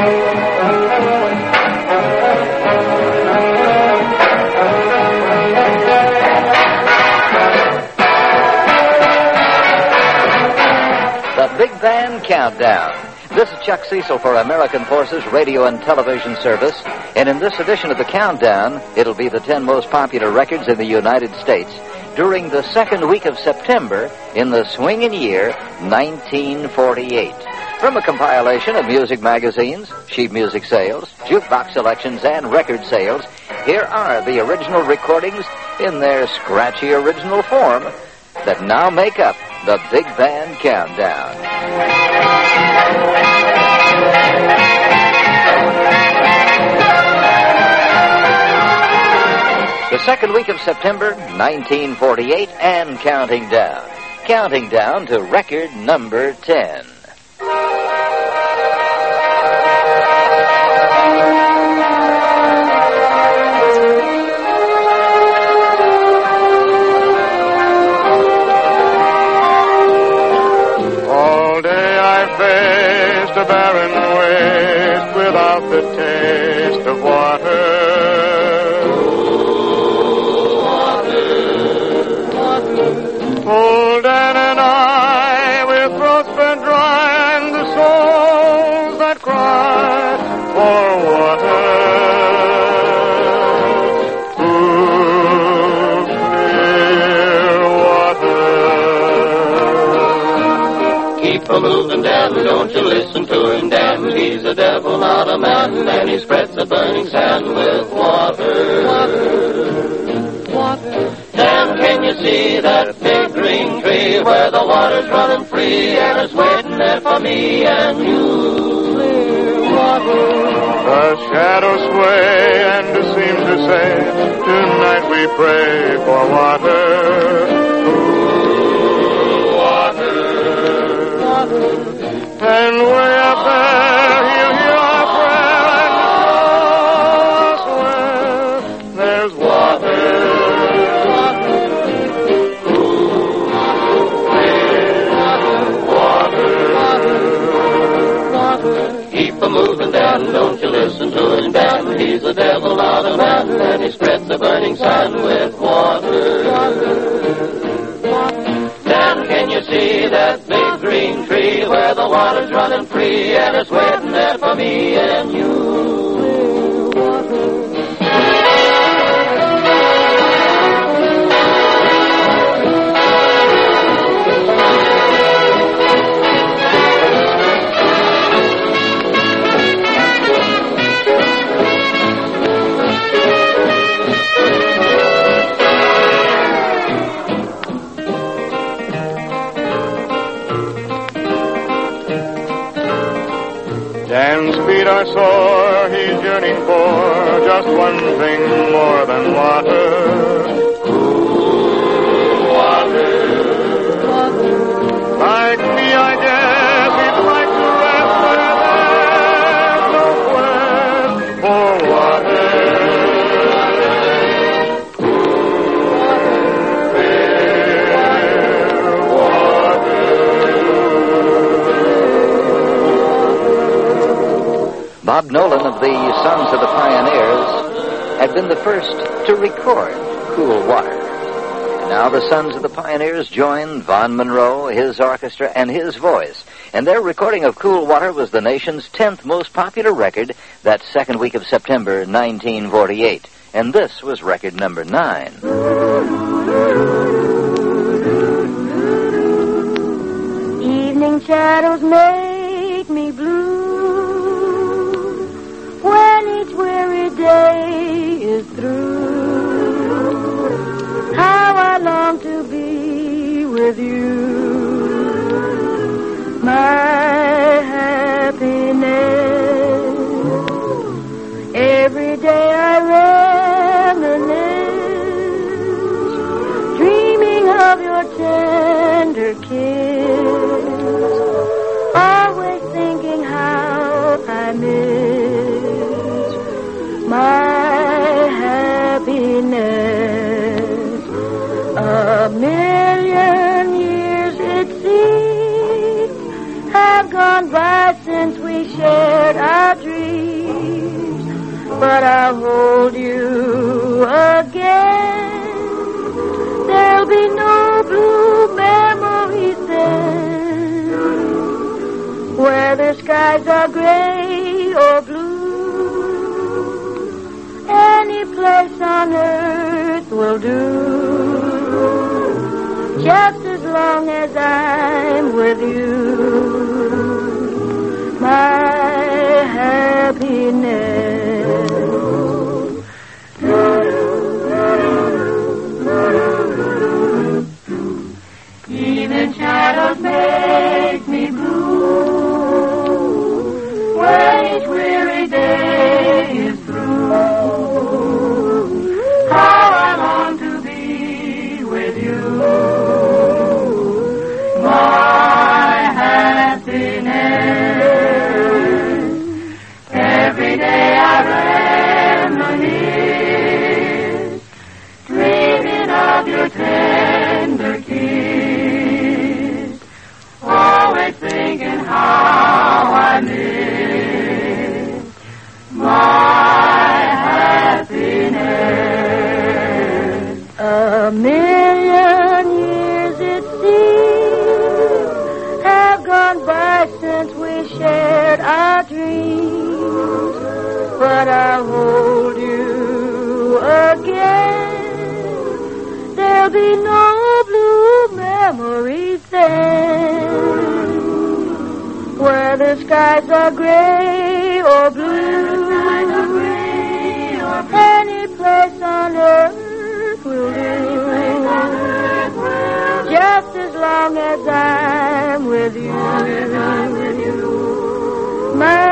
The Big Band Countdown. This is Chuck Cecil for American Forces Radio and Television Service, and in this edition of the Countdown, it'll be the 10 most popular records in the United States during the second week of September in the swinging year 1948. From a compilation of music magazines, sheet music sales, jukebox selections, and record sales, here are the original recordings in their scratchy original form that now make up the Big Band Countdown. The second week of September, 1948, and counting down. Counting down to record number 10. All day I faced a barren waste without the taste of water. Old Dan and I, with throats bent dry and the souls that cry for water. Cool, clear water. Keep a moving, Dan, don't you listen to him, Dan. He's a devil, not a man, and he spreads the burning sand with water. Dan, can you see that big green tree where the water's running free and it's waiting there for me and you? The shadows sway and seem to say, tonight we pray for water. Ooh, water. And way up there he'll hear our prayer and show us where there's water. Keep a moving, Dan, don't you listen to him, Dan. He's the devil, not a man, and he spreads the burning sand with water. Dan, can you see that big green tree where the water's running free and it's waiting there for me and you? Dan's feet are sore, he's yearning for just one thing more than water. Cool water. Like me, I guess he'd like to rest where there's no quest for water. Bob Nolan of the Sons of the Pioneers had been the first to record Cool Water. And now the Sons of the Pioneers joined Vaughn Monroe, his orchestra, and his voice. And their recording of Cool Water was the nation's 10th most popular record that second week of September 1948. And this was record number 9. Evening shadows make me blue when each weary day is through. How I long to be with you, my happiness. Every day I reminisce, dreaming of your tender kiss, always thinking our dreams, but I'll hold you again. There'll be no blue memories then, where the skies are gray or blue. Any place on earth will do, just as long as I'm with you. My happiness. Even shadows make me blue when each weary day is through. How I long to be with you, my happiness. Every day I reminisce, dreaming of your tender kiss, always thinking how I miss my happiness. A million years it seems have gone by since we shared our dreams, but I'll hold you again. There'll be no blue memories then, where the skies are gray or blue. Any place on earth will do, just as long as I'm with you. My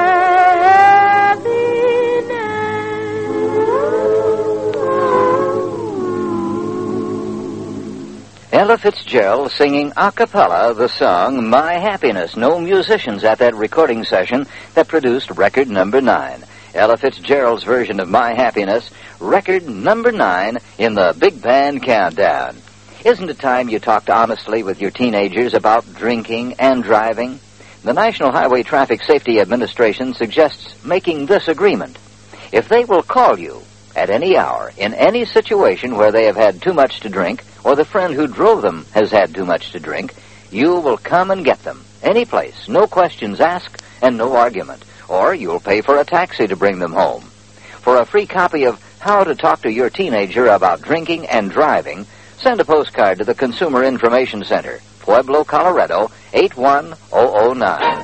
Ella Fitzgerald singing a cappella the song My Happiness. No musicians at that recording session that produced record number 9. Ella Fitzgerald's version of My Happiness, record number 9 in the Big Band Countdown. Isn't it time you talked honestly with your teenagers about drinking and driving? The National Highway Traffic Safety Administration suggests making this agreement. If they will call you at any hour, in any situation where they have had too much to drink, or the friend who drove them has had too much to drink, you will come and get them, any place, no questions asked and no argument, or you'll pay for a taxi to bring them home. For a free copy of How to Talk to Your Teenager About Drinking and Driving, send a postcard to the Consumer Information Center, Pueblo, Colorado, 81009.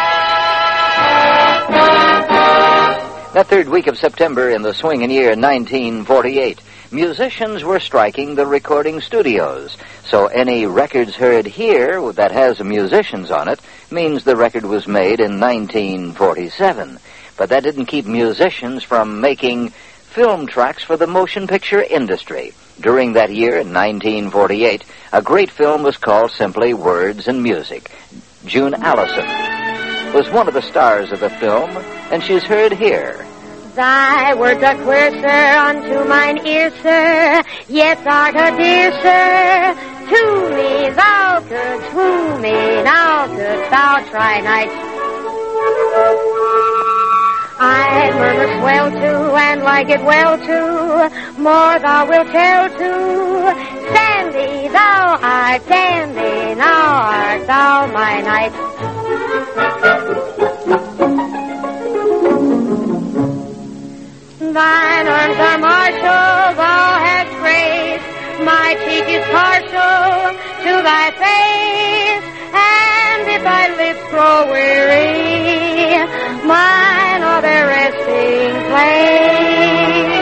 That third week of September in the swinging year 1948, musicians were striking the recording studios. So any records heard here that has musicians on it means the record was made in 1947. But that didn't keep musicians from making film tracks for the motion picture industry. During that year, in 1948, a great film was called simply Words and Music. June Allison was one of the stars of the film, and she's heard here. Thy words are queer, sir, unto mine ear, sir. Yes, art a dear, sir. To me thou couldst woo me, now couldst thou try night. I murmur swell to, and like it well to, more thou wilt tell to. Sandy, thou art dandy, now art thou my knight. Thine arms are martial, thou hast grace, my cheek is partial to thy face, and if thy lips grow weary, mine are their resting place.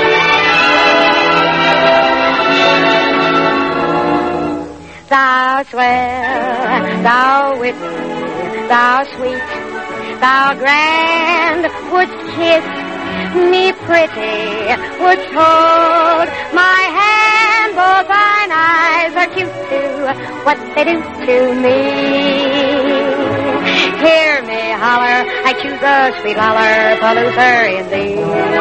Thou swell, thou witty, thou sweet, thou grand, wouldst kiss me pretty, wouldst hold my hand, both thine eyes are cute too, what they do to me. Hear me holler, I choose a sweet lollapalooza in thee.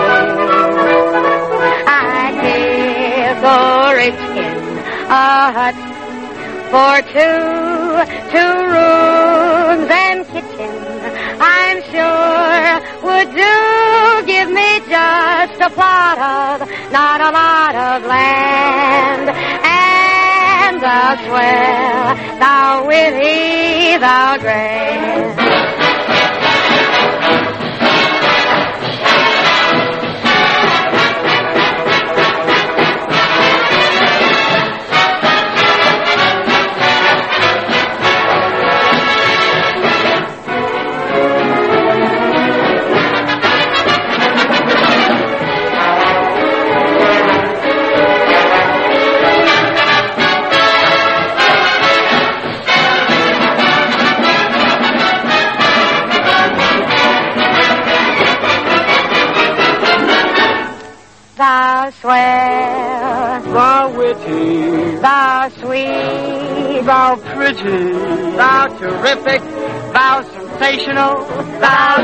I give the redskin a hut for two rooms and kitchen. I'm sure just a plot of, not a lot of land. And thou swell, thou witty, thou grand. Thou swell, thou witty, thou sweet, thou pretty, thou terrific, thou sensational, thou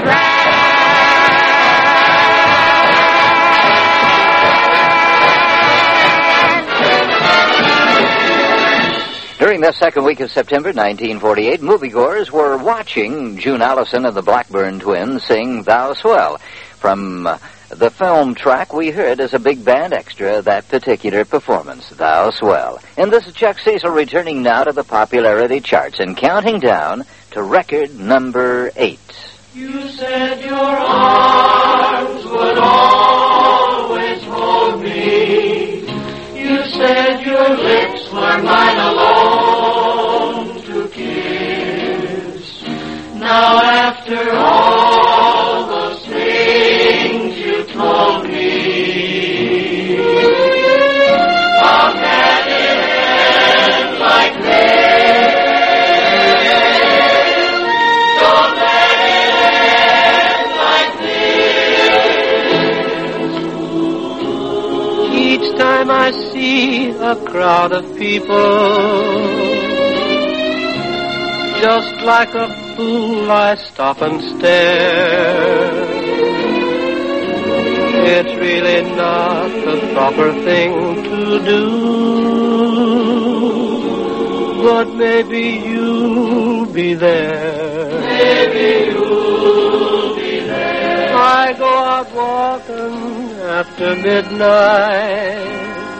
grand. During the second week of September 1948, moviegoers were watching June Allison and the Blackburn Twins sing Thou Swell. From the film track, we heard as a big band extra that particular performance, Thou Swell. And this is Chuck Cecil returning now to the popularity charts and counting down to record number 8. You said your arms would always hold me. You said your lips were mine alone to kiss. Now after all those things you told me, how can it end like this? Don't let it end like this. each time I see a crowd of people, just like a fool I stop and stare. It's really not the proper thing to do, but maybe you'll be there. Maybe you'll be there. I go out walking after midnight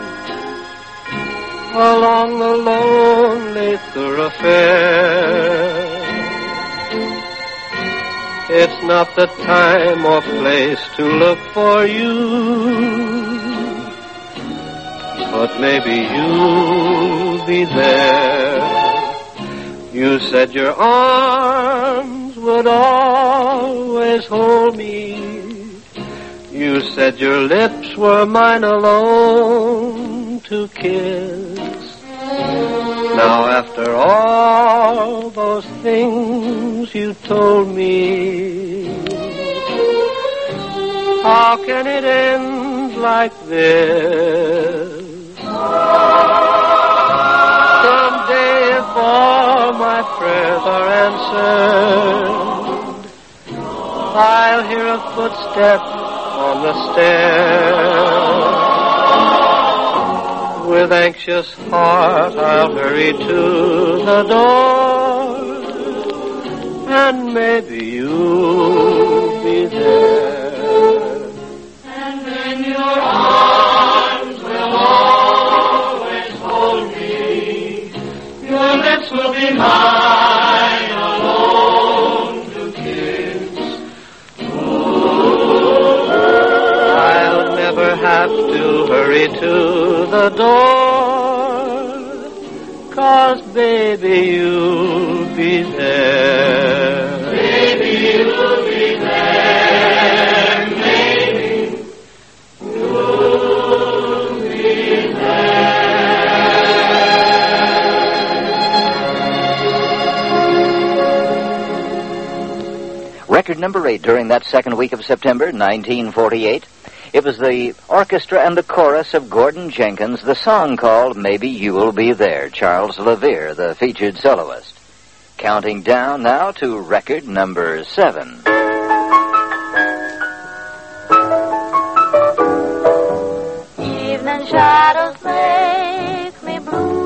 along the lonely thoroughfare. It's not the time or place to look for you, but maybe you'll be there. You said your arms would always hold me. You said your lips were mine alone to kiss. Now after all those things you told me, how can it end like this? Someday if all my prayers are answered, I'll hear a footstep on the stair. With anxious heart I'll hurry to the door, and maybe you'll be there. And then your arms will always hold me. Your lips will be mine alone to kiss. I'll never have to hurry to the door, 'cause baby you'll be there. Baby, you'll be there. Maybe you'll be there. Record number 8 during that second week of September 1948. It was the orchestra and the chorus of Gordon Jenkins, the song called Maybe You'll Be There, Charles LaVere, the featured soloist. Counting down now to record number 7. Evening shadows make me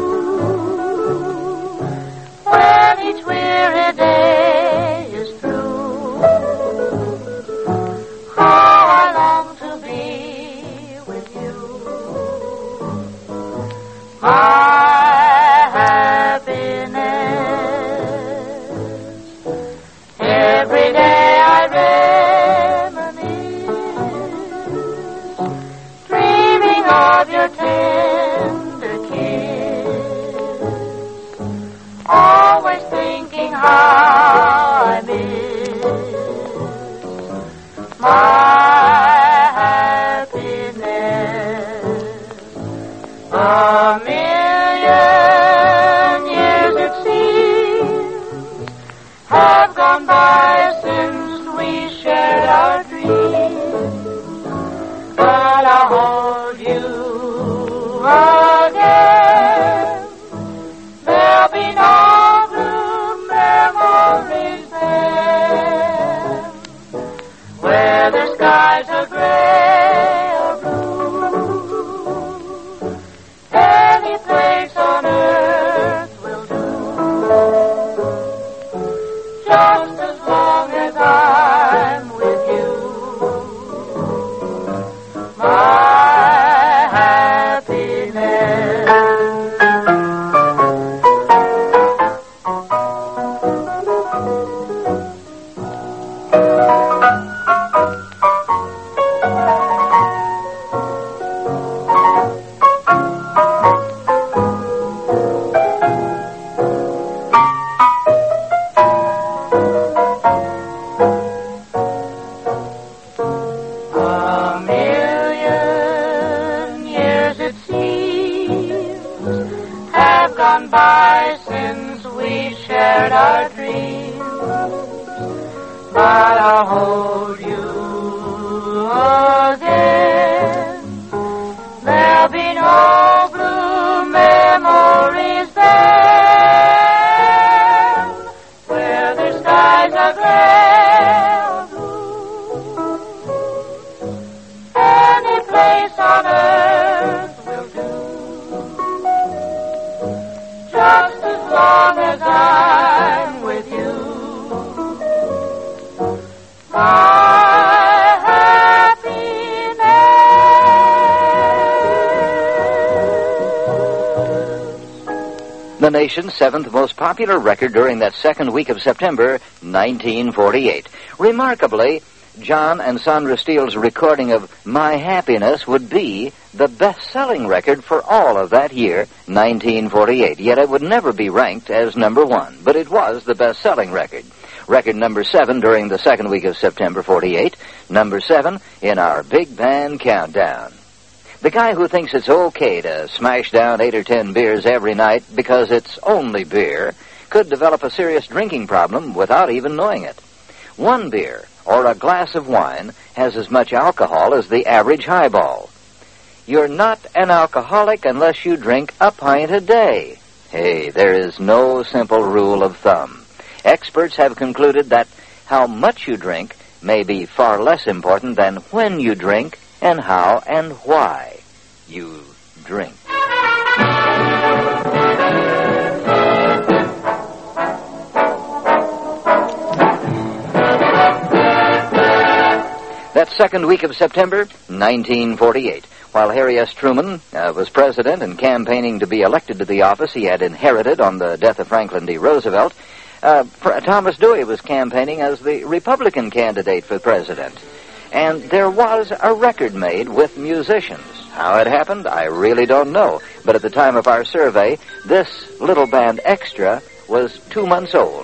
blue when each weary day is through. How I long to skies are gray or blue, any place on earth will do, just as long as I'm with you. My happiness. By since we shared our dreams, but I'll hold you again. There'll be no blue memories then, where the skies are gray or blue. Any place on earth will do, just as long as I'm with you. My happiness. The nation's seventh most popular record during that second week of September, 1948. Remarkably, John and Sandra Steele's recording of My Happiness would be the best-selling record for all of that year, 1948. Yet it would never be ranked as number one, but it was the best-selling record. Record number 7 during the second week of September 48, number 7 in our Big Band Countdown. The guy who thinks it's okay to smash down 8 or 10 beers every night because it's only beer could develop a serious drinking problem without even knowing it. One beer or a glass of wine has as much alcohol as the average highball. You're not an alcoholic unless you drink a pint a day. Hey, there is no simple rule of thumb. Experts have concluded that how much you drink may be far less important than when you drink and how and why you drink. That second week of September, 1948, while Harry S. Truman was president and campaigning to be elected to the office he had inherited on the death of Franklin D. Roosevelt, Thomas Dewey was campaigning as the Republican candidate for president. And there was a record made with musicians. How it happened, I really don't know. But at the time of our survey, this little band extra was 2 months old.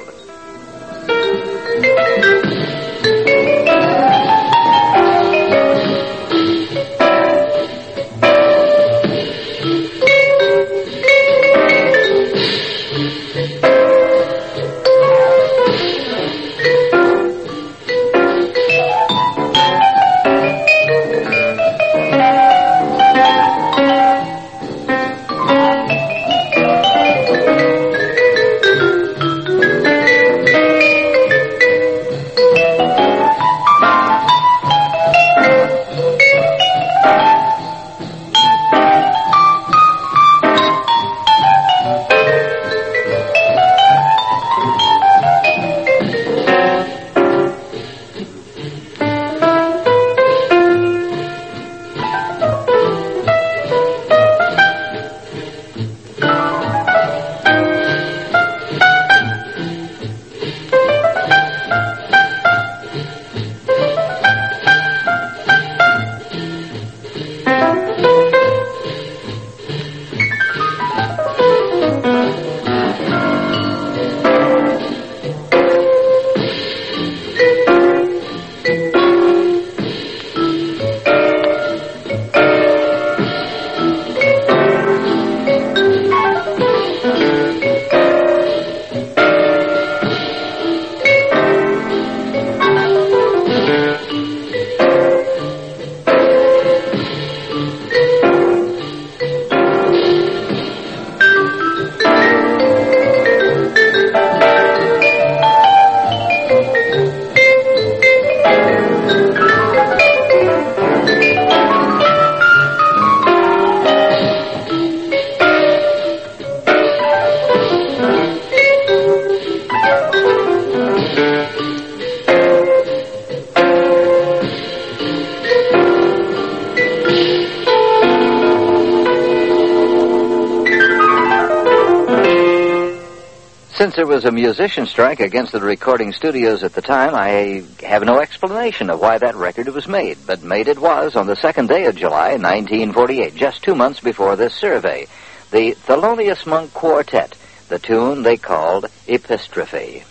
Since there was a musician strike against the recording studios at the time, I have no explanation of why that record was made. But made it was on the 2nd day of July, 1948, just 2 months before this survey. The Thelonious Monk Quartet, the tune they called Epistrophe.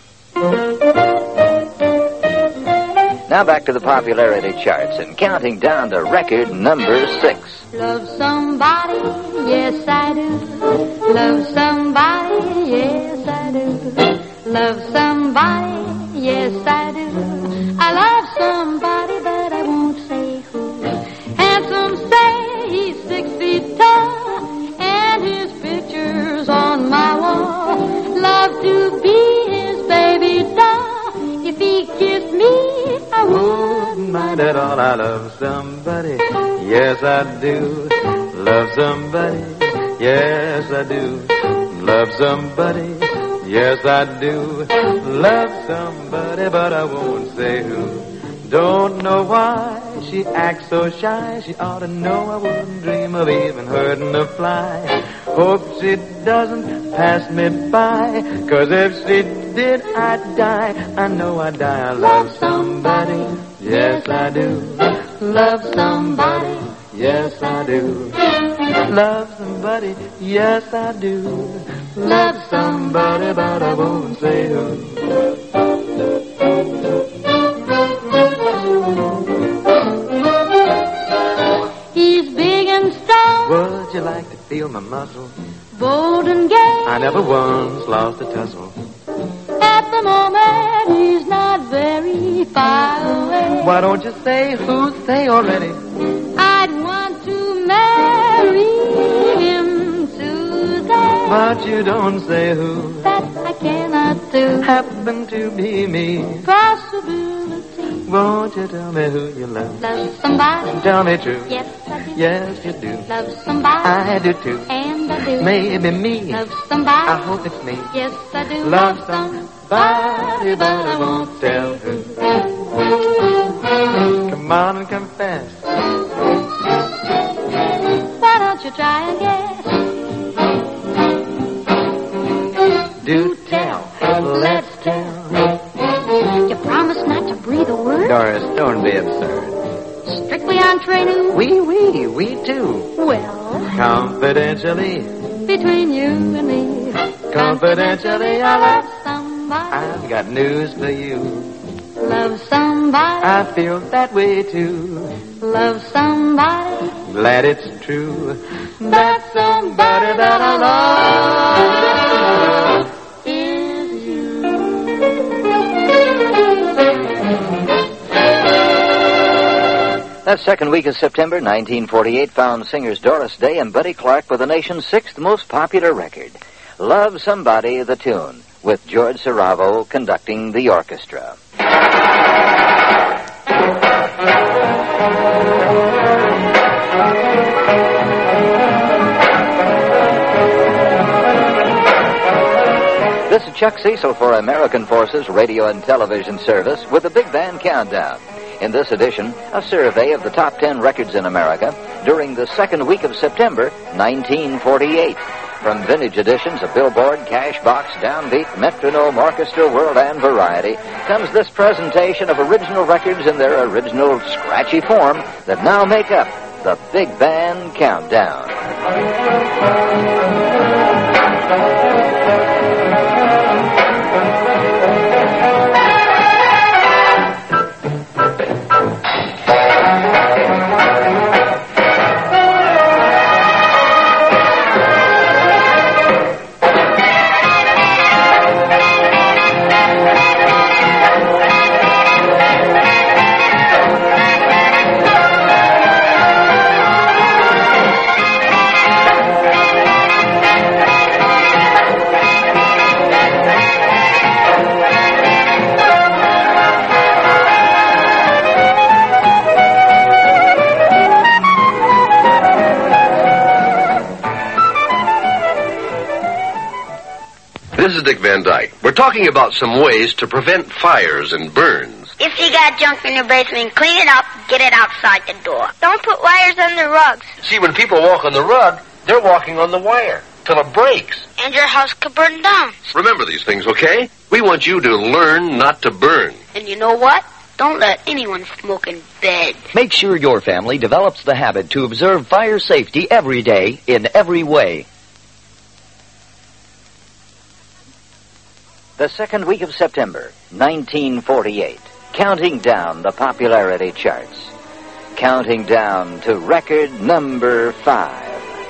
Now back to the popularity charts and counting down to record number 6. Love somebody, yes I do. Love somebody, yes I do. Love somebody, yes I do. I love somebody, but I won't say who. Handsome say he's 6 feet tall, and his picture's on my wall. Love to be his baby doll. If he kissed me, I wouldn't mind at all. I love somebody, yes I do. Love somebody, yes I do. Love somebody, yes I do. Love somebody, but I won't say who. Don't know why she acts so shy. She ought to know I wouldn't dream of even hurting a fly. Hope she doesn't pass me by, 'cause if she did, I'd die. I know I'd die. I love somebody, yes I do. Love somebody, yes I do. Love somebody, yes I do. Love somebody, but I won't say who. He's big and strong. Would you like to feel my muscle? Bold and gay. I never once lost a tussle. At the moment, he's not very far away. Why don't you say who? Say already. I'd want to marry him today. But you don't say who. That I cannot do. Happen to be me. Possibility. Won't you tell me who you love? Love somebody. Tell me true. Yes, I do. Yes, you do. Love somebody. I do too. And I do. Maybe me. Love somebody. I hope it's me. Yes, I do. Love somebody, but I won't tell who. Come on and confess. Why don't you try and guess? Do tell. Let's tell. You promise not to breathe a word? Doris, don't be absurd. Strictly entre nous? We too. Well, Confidentially. between you and me. Confidentially, I love somebody. I've got news for you. Love somebody. I feel that way too. Love somebody. Glad it's true. That somebody that I love is you. That second week of September 1948 found singers Doris Day and Buddy Clark with the nation's 6th most popular record, Love Somebody, the tune, with George Saravo conducting the orchestra. This is Chuck Cecil for American Forces Radio and Television Service with the Big Band Countdown. In this edition, a survey of the top 10 records in America during the second week of September 1948. From vintage editions of Billboard, Cashbox, Downbeat, Metronome, Orchestra, World, and Variety comes this presentation of original records in their original scratchy form that now make up the Big Band Countdown. This is Dick Van Dyke. We're talking about some ways to prevent fires and burns. If you got junk in your basement, clean it up, get it outside the door. Don't put wires under rugs. See, when people walk on the rug, they're walking on the wire. till it breaks. And your house could burn down. Remember these things, okay? We want you to learn not to burn. And you know what? Don't let anyone smoke in bed. Make sure your family develops the habit to observe fire safety every day in every way. The second week of September, 1948. Counting down the popularity charts. Counting down to record number 5.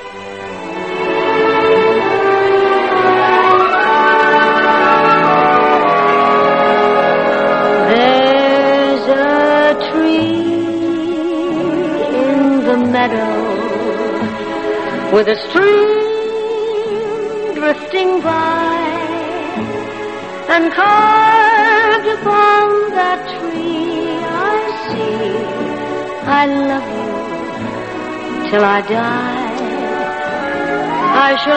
There's a tree in the meadow with a stream drifting by, and carved upon that tree I see, I love you till I die. I shall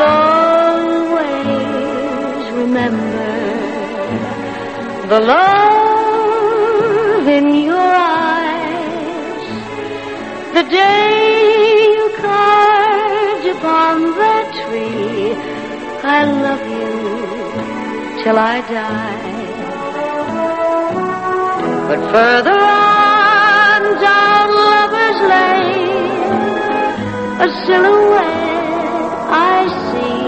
always remember the love in your eyes, the day you carved upon that tree. I love you till I die. But further on down Lover's Lane, a silhouette I see.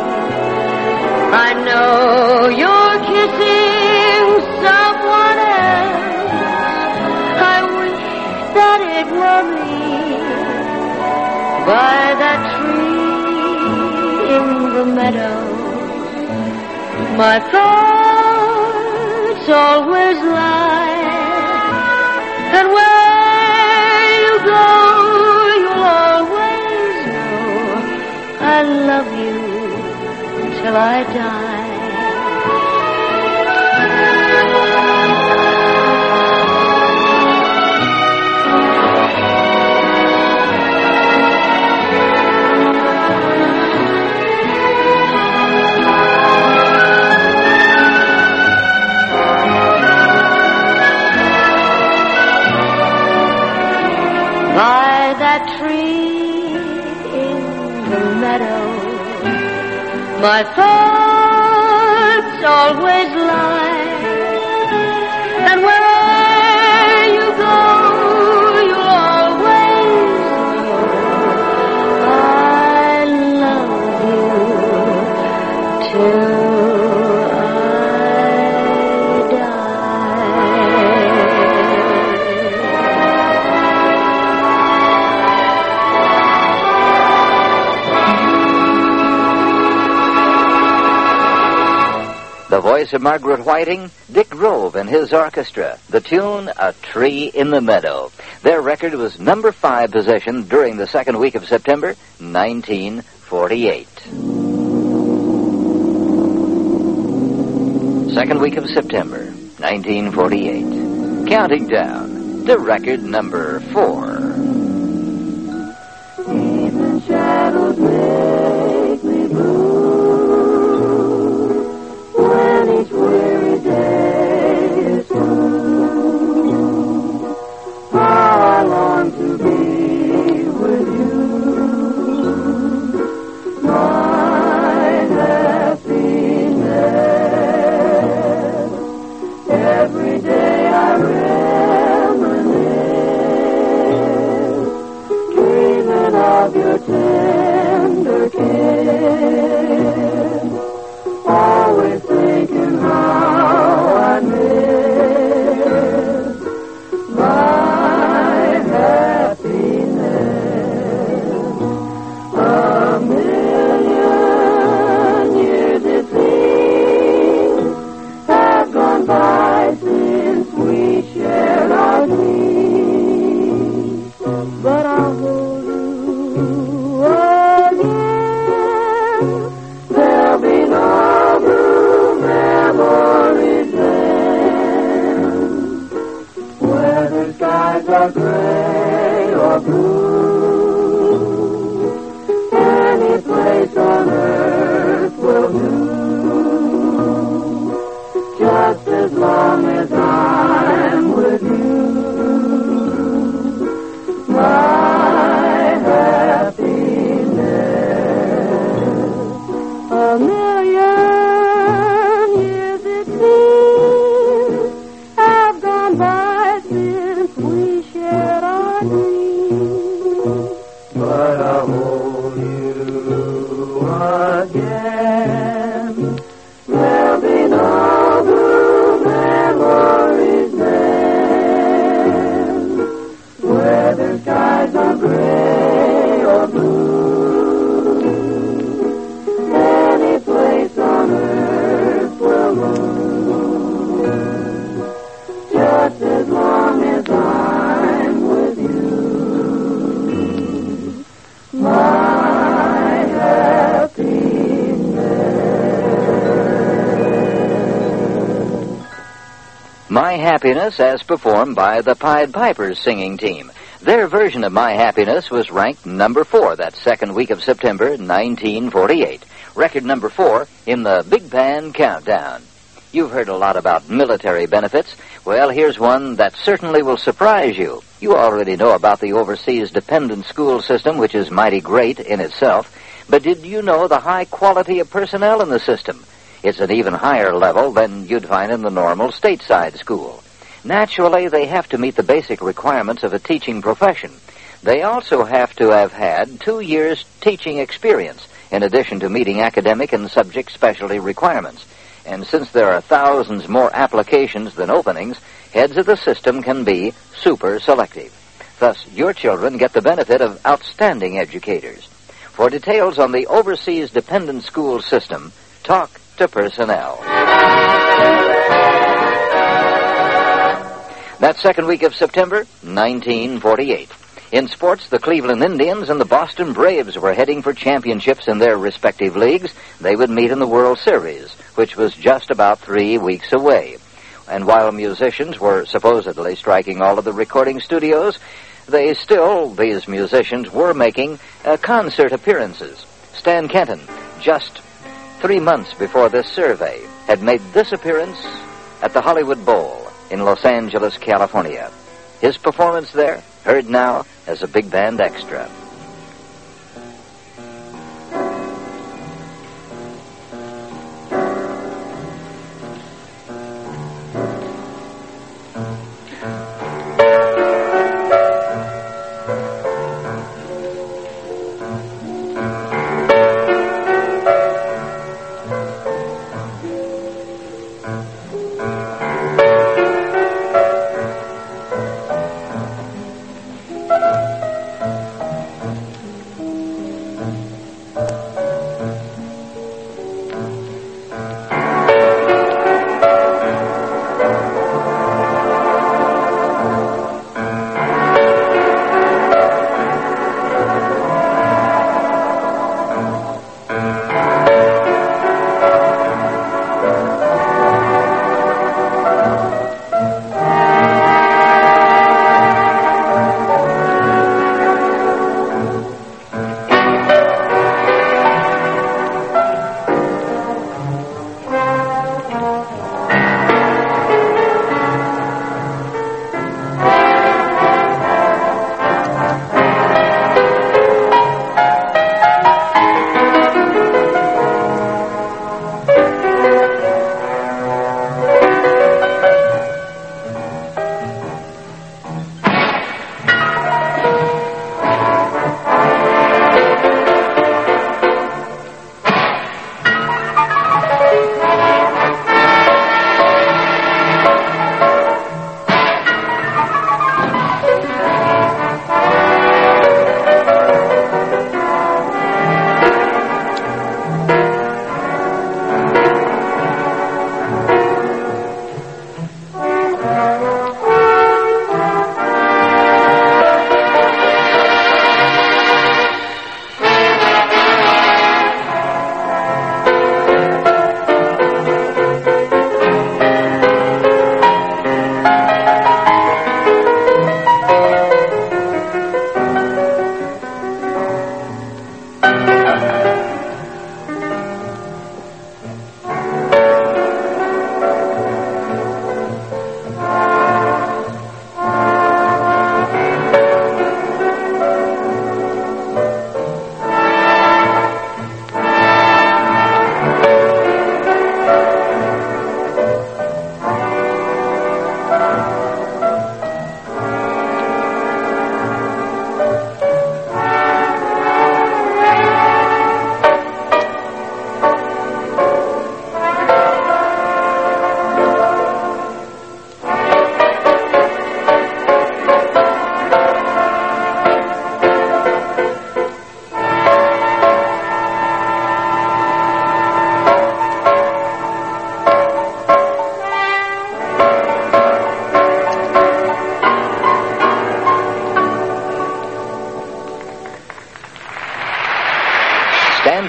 I know you're kissing someone else. I wish that it were me by that tree in the meadow. My thoughts always lie, and where you go, you'll always know I love you till I die. By that tree in the meadow, my thoughts always lie, and where you go, you'll always know I love you till The voice of Margaret Whiting, Dick Grove and his orchestra. The tune, A Tree in the Meadow. Their record was number 5 position during the second week of September, 1948. Second week of September, 1948. Counting down to record number 4. Even shadows make me blue. When each weary day is through, how I long to be with you, my happiness. Every day I reminisce, dreaming of your tender kiss. Always thinking how I miss my happiness. A million years it seems have gone by since we shared our dreams, but I'll hold you again. There'll be no memories then, whether skies are gray or blue, any place on earth will do, just as long as I'm with you, my happiness. dream, but I'll hold you again. There'll be no blue memories then, whether skies are gray or blue. Any place on earth will do, just as long as I'm with you. My happiness. My Happiness, as performed by the Pied Pipers singing team. Their version of My Happiness was ranked number 4 that second week of September 1948. Record number 4 in the Big Band Countdown. You've heard a lot about military benefits. Well, here's one that certainly will surprise you. You already know about the overseas dependent school system, which is mighty great in itself. But did you know the high quality of personnel in the system? It's an even higher level than you'd find in the normal stateside school. Naturally, they have to meet the basic requirements of a teaching profession. They also have to have had 2 years teaching experience, in addition to meeting academic and subject specialty requirements. And since there are thousands more applications than openings, heads of the system can be super selective. Thus, your children get the benefit of outstanding educators. For details on the overseas dependent school system, talk to personnel. That second week of September, 1948. In sports, the Cleveland Indians and the Boston Braves were heading for championships in their respective leagues. They would meet in the World Series, which was just about 3 weeks away. And while musicians were supposedly striking all of the recording studios, these musicians were making concert appearances. Stan Kenton, just 3 months before this survey, had made this appearance at the Hollywood Bowl in Los Angeles, California. His performance there, heard now as a big band extra.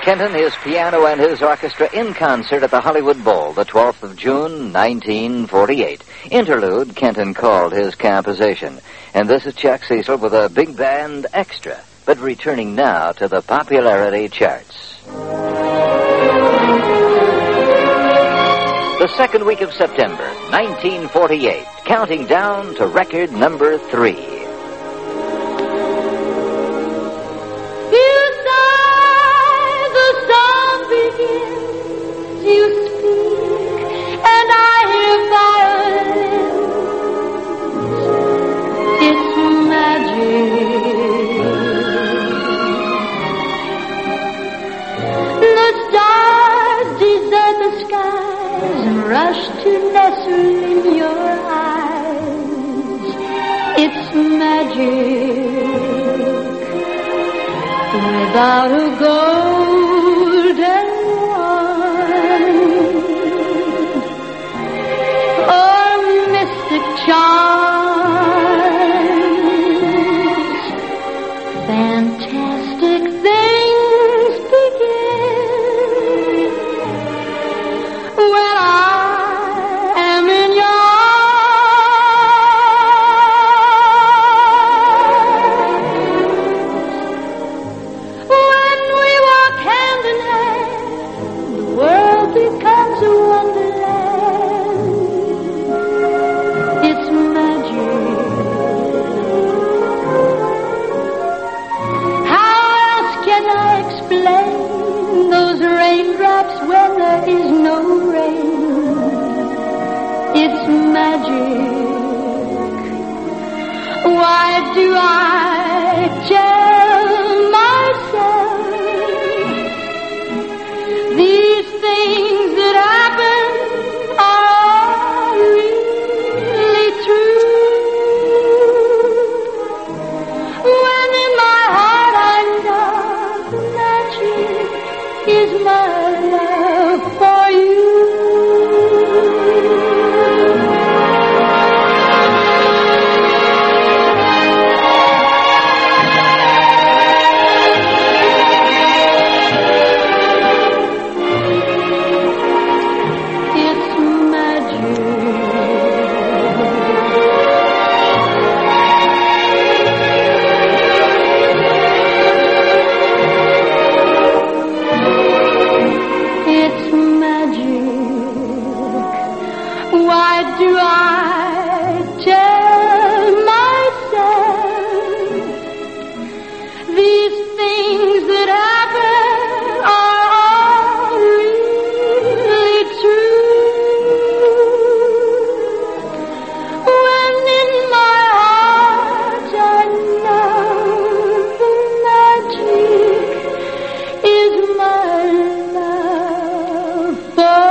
Kenton, his piano, and his orchestra in concert at the Hollywood Bowl, the 12th of June, 1948. Interlude, Kenton called his composition. And this is Chuck Cecil with a big band extra, but returning now to the popularity charts. The second week of September, 1948, counting down to record number 3. You speak, and I hear violins. It's magic. The stars desert the skies and rush to nestle in your eyes. It's magic. Without a golden charms, fantastic things begin when I am in your arms. When we walk hand in hand, the world becomes a wonderland. When there is no rain, it's magic. Why do I tell myself these things that happen are really true? When in my heart I know magic is my love for you. It's magic. Why do I tell myself these things that happen are all really true? When in my heart I know the magic is my love for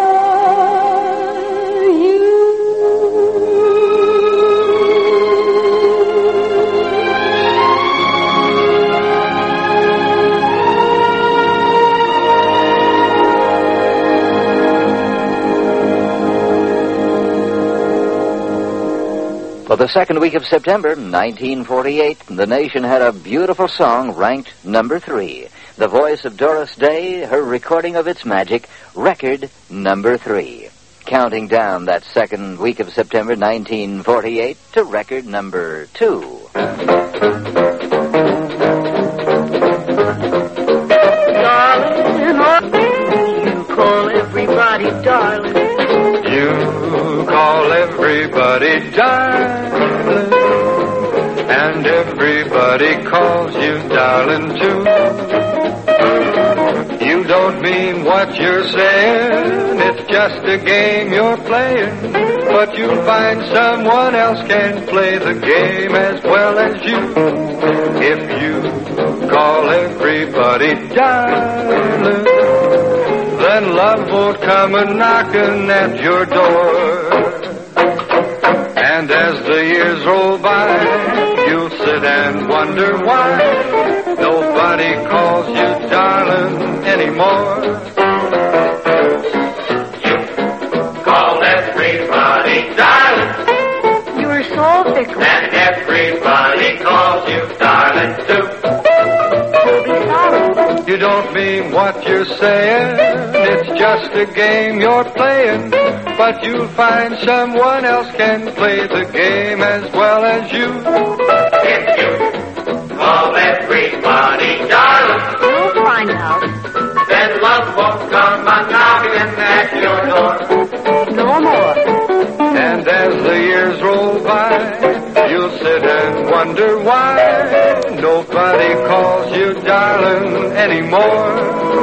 For the second week of September, 1948, the nation had a beautiful song ranked number 3. The voice of Doris Day, her recording of It's Magic, record number 3. Counting down that second week of September, 1948, to record number 2. Darling, you call everybody darling. You call everybody darling, and everybody calls you darling too. You don't mean what you're saying, it's just a game you're playing, but you'll find someone else can play the game as well as you. If you call everybody darling, then love won't come a-knocking at your door. And as the years roll by, you'll sit and wonder why nobody calls you darling anymore. You call everybody darling. You're so fickle. And everybody calls you darling too. You'll be sorry. you don't mean what you're saying. It's just a game you're playing. But you'll find someone else can play the game as well as you. If you call everybody darling, You'll find out. then love won't come a-knocking at your door. No more. And as the years roll by, you'll sit and wonder why nobody calls you darling anymore.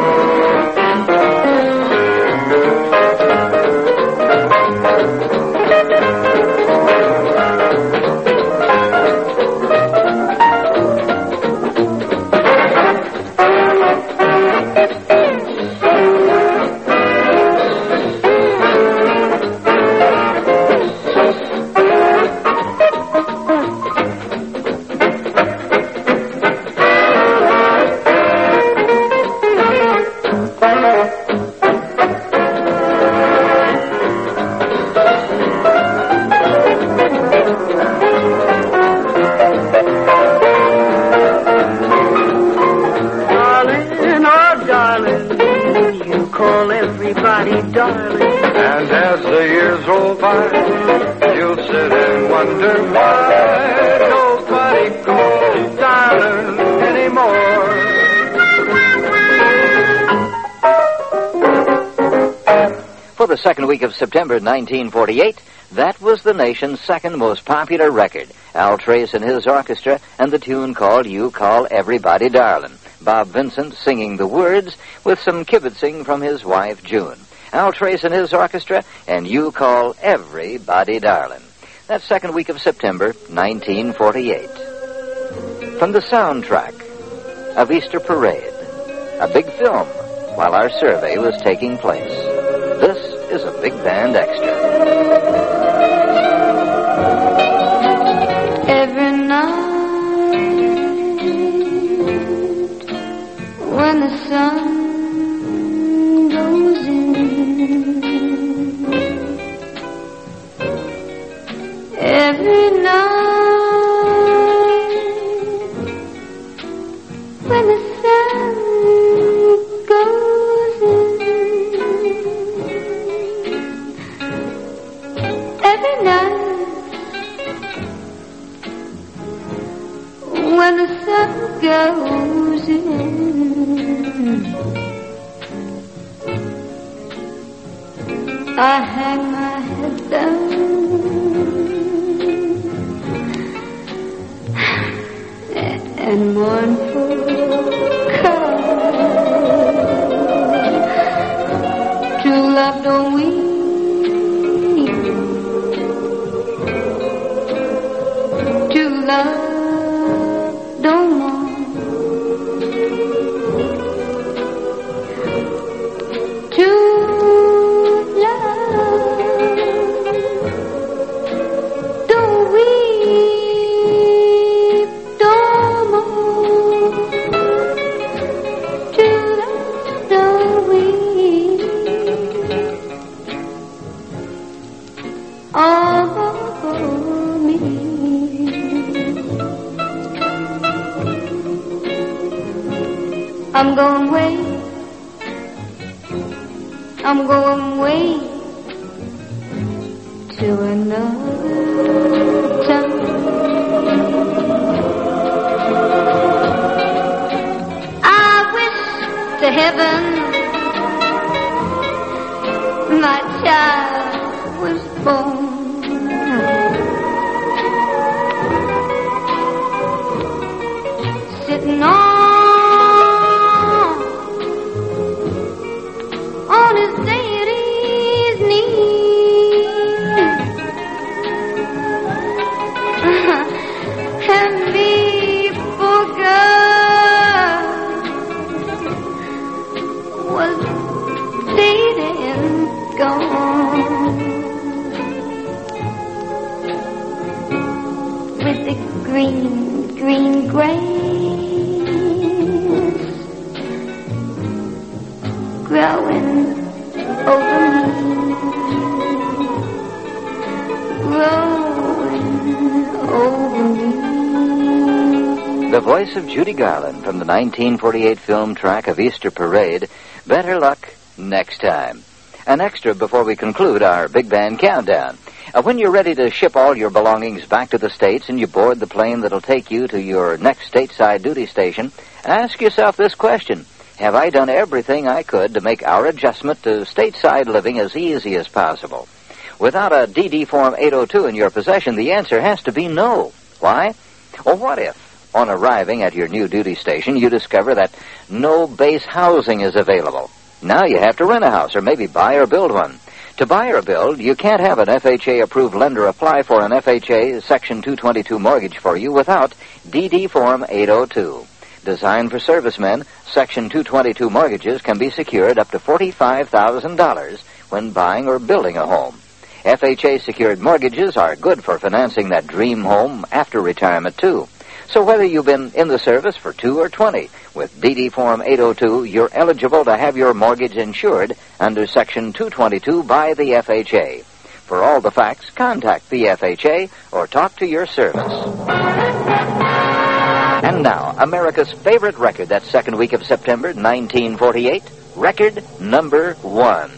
And as the years roll by, you'll sit and wonder why nobody calls you darling anymore. For the second week of September 1948, that was the nation's second most popular record. Al Trace and his orchestra, and the tune called You Call Everybody Darlin'. Bob Vincent singing the words with some kibitzing from his wife, June. Al Trace and his orchestra, and You Call Everybody Darlin'. That second week of September 1948. From the soundtrack of Easter Parade, a big film while our survey was taking place. This is a Big Band Extra. Every night when the sun goes in, every night when the sun goes in, every night when the sun goes in, I hang my head down and mournful cry. True love don't weep, true love don't mourn, true love don't weep, don't mourn, true love don't weep. Oh, me. I'm going away. I'm going away to another town. I wish to heaven my child was born. Sitting on his daddy's knee, and me for God was dead and gone. With the green, green grass growing over me, growing over me. The voice of Judy Garland from the 1948 film track of Easter Parade, Better Luck Next Time. An extra before we conclude our Big Band Countdown. When you're ready to ship all your belongings back to the States and you board the plane that'll take you to your next stateside duty station, ask yourself this question. Have I done everything I could to make our adjustment to stateside living as easy as possible? Without a DD Form 802 in your possession, the answer has to be no. Why? Well, what if, on arriving at your new duty station, you discover that no base housing is available? Now you have to rent a house or maybe buy or build one. To buy or build, you can't have an FHA-approved lender apply for an FHA Section 222 mortgage for you without DD Form 802. Designed for servicemen, Section 222 mortgages can be secured up to $45,000 when buying or building a home. FHA-secured mortgages are good for financing that dream home after retirement, too. So whether you've been in the service for 2 or 20, with DD Form 802, you're eligible to have your mortgage insured under Section 222 by the FHA. For all the facts, contact the FHA or talk to your service. And now, America's favorite record that second week of September, 1948, record number 1.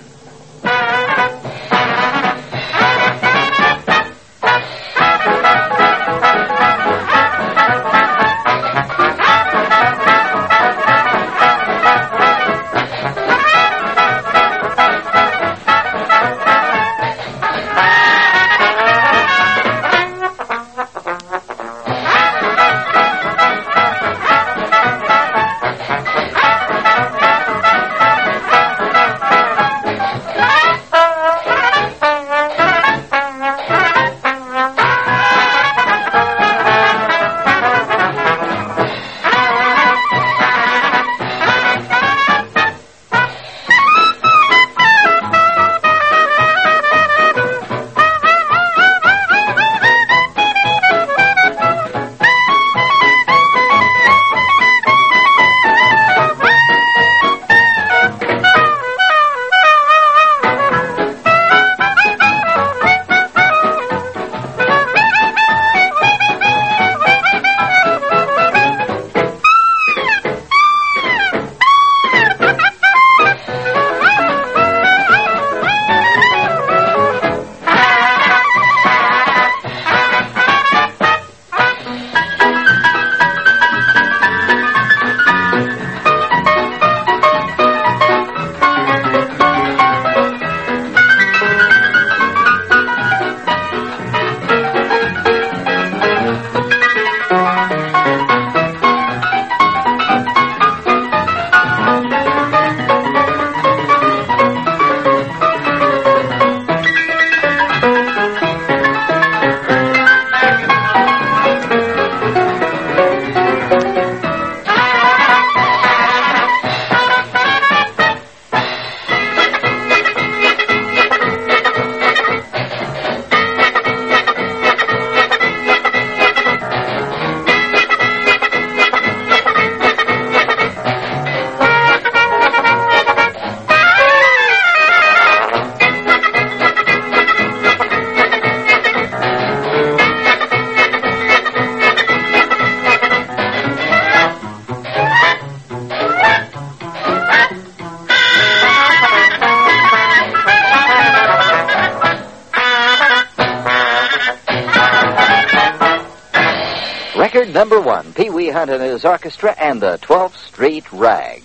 Record number 1, Pee Wee Hunt and his orchestra and the 12th Street Rag.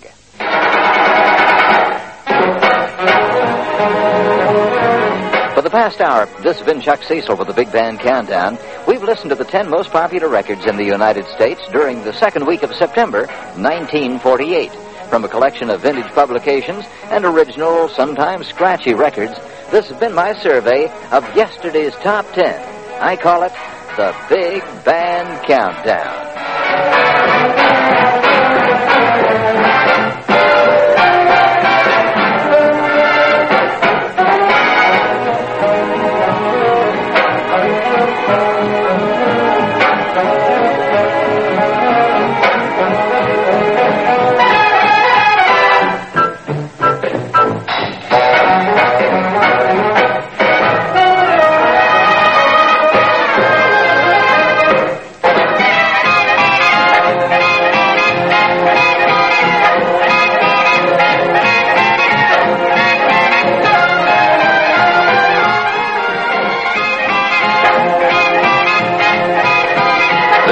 For the past hour, this has been Chuck Cecil with the Big Band Countdown. We've listened to the 10 most popular records in the United States during the second week of September, 1948. From a collection of vintage publications and original, sometimes scratchy records, this has been my survey of yesterday's top 10. I call it the Big Band Countdown.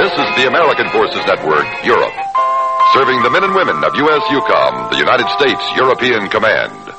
This is the American Forces Network, Europe. Serving the men and women of U.S. EUCOM, the United States European Command.